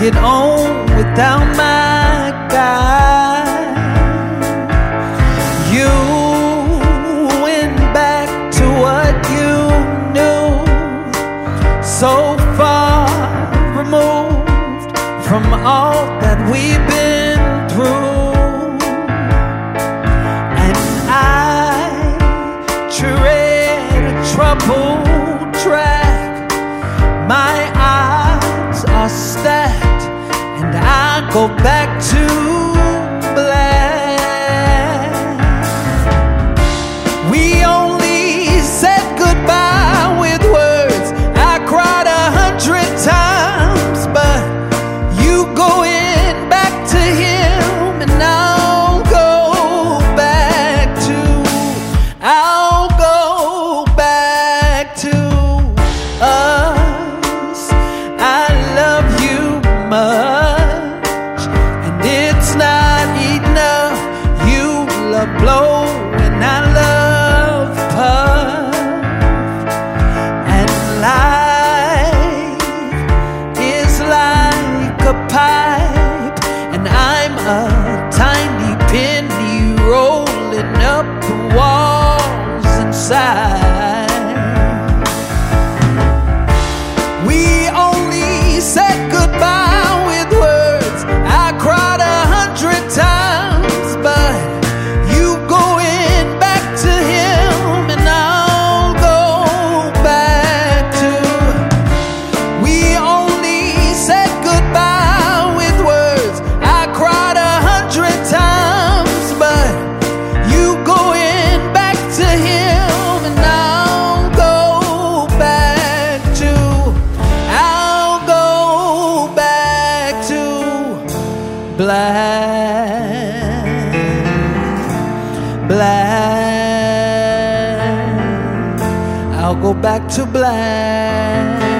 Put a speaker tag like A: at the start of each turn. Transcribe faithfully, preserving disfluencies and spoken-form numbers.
A: get on without my guy. You went back to what you knew, so far removed from all that we've been through. And I tread a troubled track. My odds are stacked, and I go back to black. We only said goodbye with words. I cried a hundred times, but you going back to him, and I'll go back to, I'll go back to us. I love you much, and it's not enough. You love blow and I love puff, and life is like a pipe, and I'm a tiny penny rolling up the walls inside. We only said goodbye with words. I cried a hundred times, but you going back to him, and I'll go back to. We only said goodbye with words. I cried a hundred times, but you going back to him, and I'll go back to, I'll go back to black, black. I'll go back to black.